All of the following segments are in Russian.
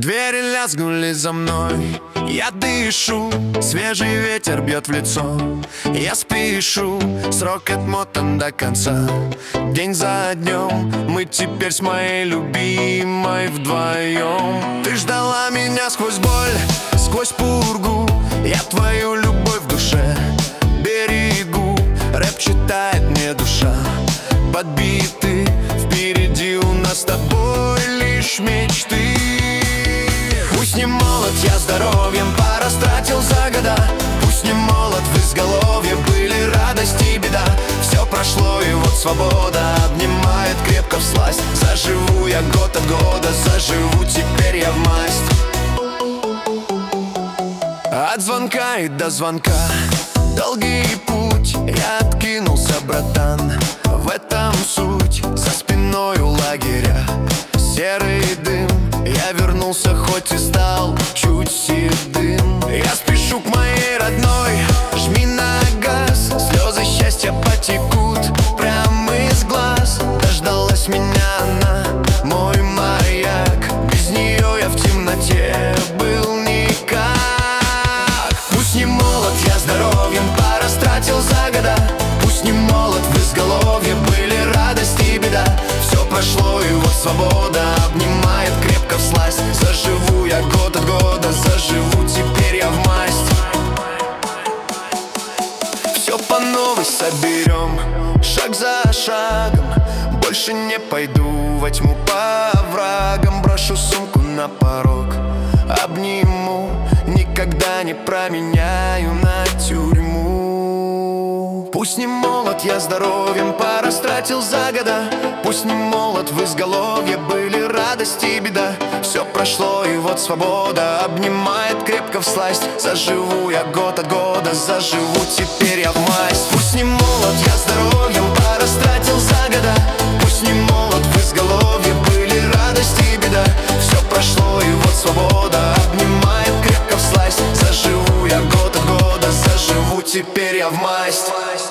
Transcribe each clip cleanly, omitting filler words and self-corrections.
Двери лязгнули за мной, я дышу, свежий ветер бьет в лицо. Я спешу, срок отмотан до конца. День за днем мы теперь с моей любимой вдвоем. Ты ждала меня сквозь боль, сквозь пургу. Я твою любовь в душе берегу. Рэп читает мне душа. Подбиты, впереди у нас с тобой лишь мечты. Пусть не молод я здоровьем порастратил за года. Пусть не молод в изголовье были радости и беда. Все прошло и вот свобода обнимает крепко всласть. Заживу я год от года, заживу теперь я в масть. От звонка и до звонка долгий путь. Я откинулся, братан, в этом суть. За спиной у лагеря серый дым. Я вернулся, хоть и стал чуть седым. Я спешу к моей родной, жми на газ. Слезы счастья потекут прямо из глаз. Дождалась меня она, мой маяк. Без нее я в темноте был никак. Пусть не молод я здоровьем порастратил за года. Пусть не молод в изголовье были радости и беда. Все прошло и вот свобода обнимает крепко всласть. Заживу я год от года, заживу теперь я в масть. Все по новой соберем, шаг за шагом. Больше не пойду во тьму по оврагам. Брошу сумку на порог, обниму. Никогда не променяю на тюрьму. Пусть не молод я здоровьем порастратил за года. Пусть не молод в изголовье были радости и беда. Все прошло и вот свобода обнимает крепко всласть. Заживу я год от года, заживу теперь я в масть. Пусть не молод я здоровьем порастратил за года. Пусть не молод в изголовье были радости и беда. Все прошло и вот свобода обнимает крепко всласть. Заживу я год от года, заживу теперь я в масть.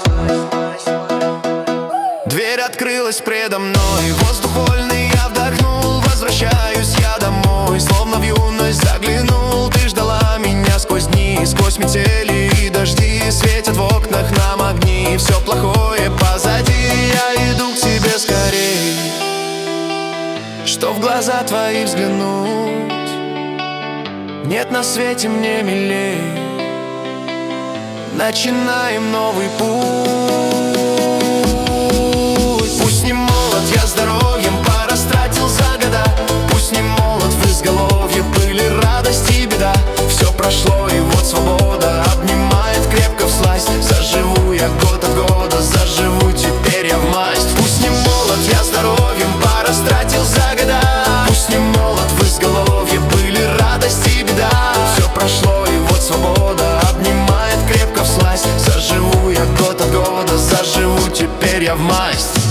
Дверь открылась предо мной, воздух вольный я вдохнул. Возвращаюсь я домой, словно в юность заглянул. Ты ждала меня сквозь дни, сквозь метели и дожди. Светят в окнах нам огни, все плохое позади. Я иду к тебе скорей, что в глаза твои взглянуть. Нет на свете мне милей. Начинаем новый путь. Пусть не молод я здоровьем порастратил за года. Пусть не молод в изголовье были радости и беда. Все прошло и вот свобода обнимает крепко всласть. Заживу я год от года, заживу теперь я в масть. Пусть не молод я здоровьем порастратил за года. Пусть не молод в изголовье были радости и беда. Все прошло и вот свобода обнимает крепко всласть. Заживу я год от года, заживу теперь я в масть.